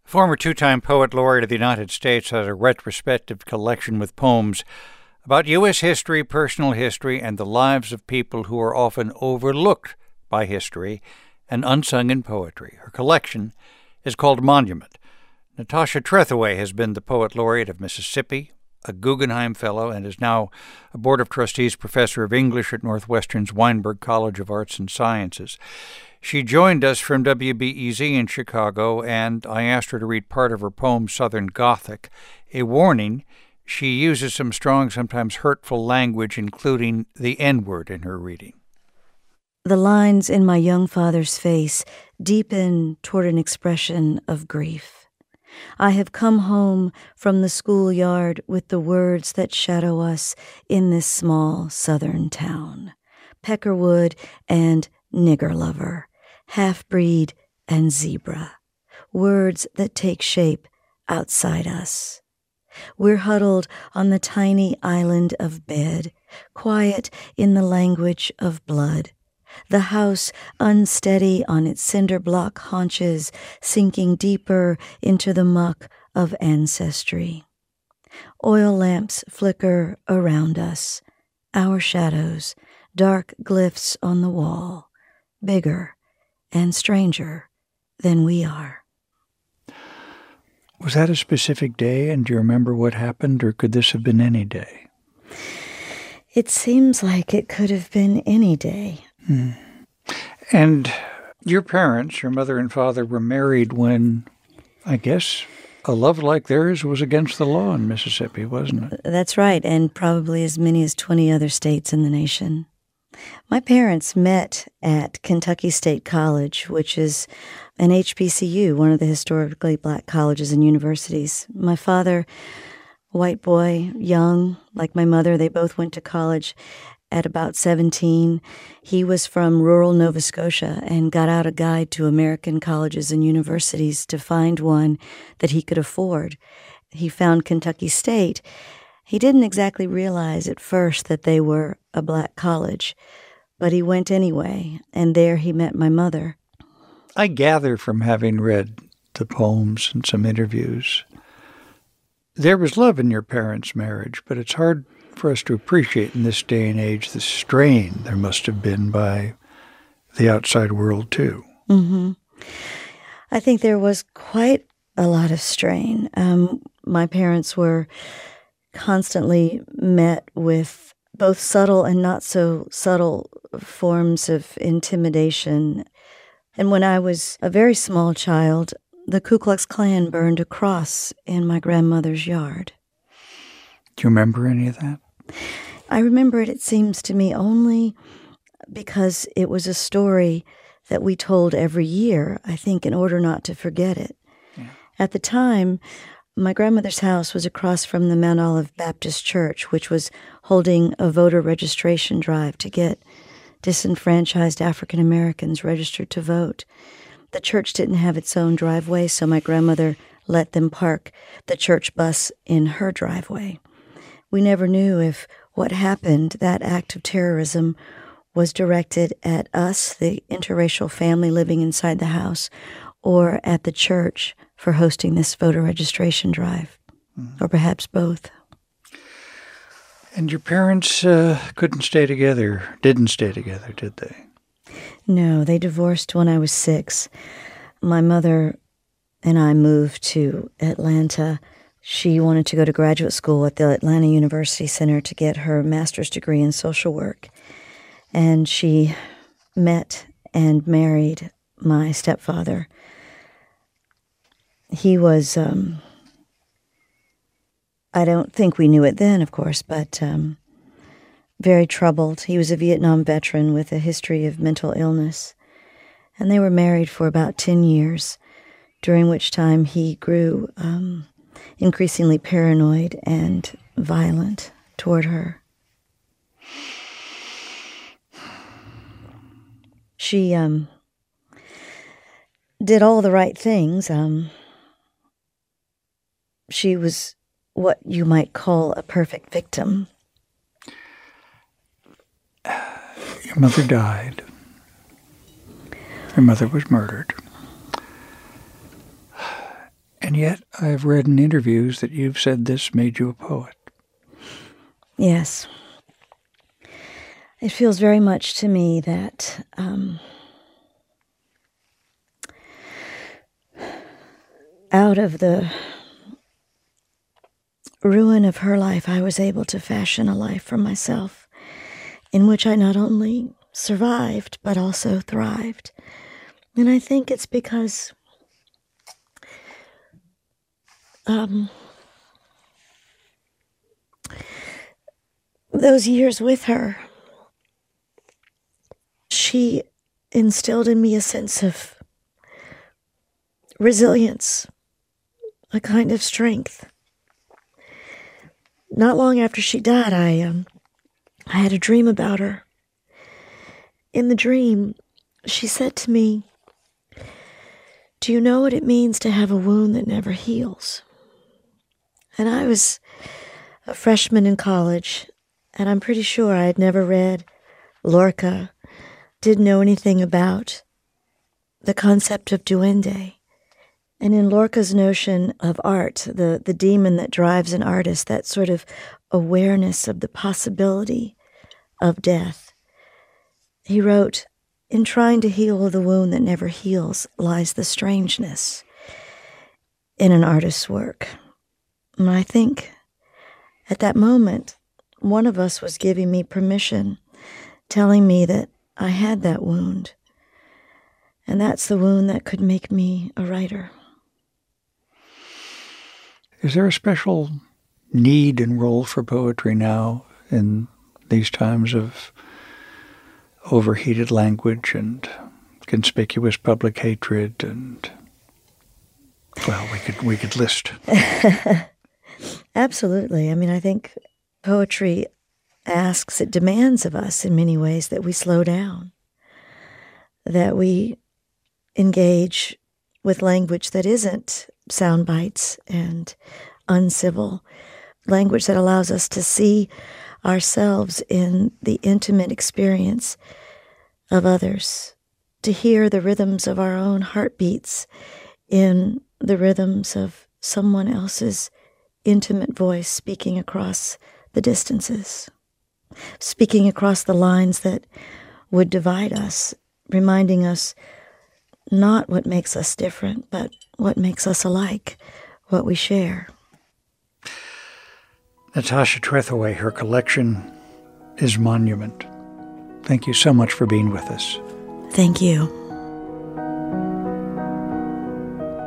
Former two-time Poet Laureate of the United States has a retrospective collection with poems about U.S. history, personal history, and the lives of people who are often overlooked by history and unsung in poetry. Her collection is called Monument. Natasha Trethewey has been the Poet Laureate of Mississippi, a Guggenheim Fellow, and is now a Board of Trustees Professor of English at Northwestern's Weinberg College of Arts and Sciences. She joined us from WBEZ in Chicago, and I asked her to read part of her poem, Southern Gothic. A warning, she uses some strong, sometimes hurtful language, including the N-word in her reading. The lines in my young father's face deepen toward an expression of grief. I have come home from the schoolyard with the words that shadow us in this small southern town. Peckerwood and nigger lover, half-breed and zebra, words that take shape outside us. We're huddled on the tiny island of bed, quiet in the language of blood. The house unsteady on its cinder block haunches, sinking deeper into the muck of ancestry. Oil lamps flicker around us, our shadows, dark glyphs on the wall, bigger and stranger than we are. Was that a specific day, and do you remember what happened, or could this have been any day? It seems like it could have been any day. And your parents, your mother and father, were married when, I guess, a love like theirs was against the law in Mississippi, wasn't it? That's right, and probably as many as 20 other states in the nation. My parents met at Kentucky State College, which is an HBCU, one of the historically black colleges and universities. My father, white boy, young, like my mother, they both went to college at about 17. He was from rural Nova Scotia and got out a guide to American colleges and universities to find one that he could afford. He found Kentucky State. He didn't exactly realize at first that they were a black college, but he went anyway, and there he met my mother. I gather from having read the poems and some interviews, there was love in your parents' marriage, but it's hard for us to appreciate in this day and age the strain there must have been by the outside world, too. Mm-hmm. I think there was quite a lot of strain. My parents were constantly met with both subtle and not so subtle forms of intimidation. And when I was a very small child, the Ku Klux Klan burned a cross in my grandmother's yard. Do you remember any of that? I remember it seems to me, only because it was a story that we told every year, I think, in order not to forget it. Yeah. At the time, my grandmother's house was across from the Mount Olive Baptist Church, which was holding a voter registration drive to get disenfranchised African Americans registered to vote. The church didn't have its own driveway, so my grandmother let them park the church bus in her driveway. We never knew if what happened, that act of terrorism, was directed at us, the interracial family living inside the house, or at the church for hosting this voter registration drive, or perhaps both. And your parents couldn't stay together, didn't stay together, did they? No, they divorced when I was 6. My mother and I moved to Atlanta. She wanted to go to graduate school at the Atlanta University Center to get her master's degree in social work. And she met and married my stepfather. He was, I don't think we knew it then, of course, but very troubled. He was a Vietnam veteran with a history of mental illness. And they were married for about 10 years, during which time he grew increasingly paranoid and violent toward her. She did all the right things. She was what you might call a perfect victim. Your mother died. Your mother was murdered. And yet I've read in interviews that you've said this made you a poet. Yes. It feels very much to me that out of the ruin of her life, I was able to fashion a life for myself in which I not only survived, but also thrived. And I think it's because those years with her, she instilled in me a sense of resilience, a kind of strength. Not long after she died, I had a dream about her. In the dream, she said to me, "Do you know what it means to have a wound that never heals?" And I was a freshman in college, and I'm pretty sure I had never read Lorca, didn't know anything about the concept of duende. And in Lorca's notion of art, the demon that drives an artist, that sort of awareness of the possibility of death, he wrote, "In trying to heal the wound that never heals lies the strangeness in an artist's work." And I think at that moment, one of us was giving me permission, telling me that I had that wound, and that's the wound that could make me a writer. Is there a special need and role for poetry now in these times of overheated language and conspicuous public hatred and, well, we could list. Absolutely. I mean, I think poetry asks, it demands of us in many ways that we slow down, that we engage with language that isn't sound bites and uncivil, language that allows us to see ourselves in the intimate experience of others, to hear the rhythms of our own heartbeats in the rhythms of someone else's intimate voice speaking across the distances, speaking across the lines that would divide us, reminding us not what makes us different, but what makes us alike, what we share. Natasha Trethewey, her collection is Monument. Thank you so much for being with us. Thank you.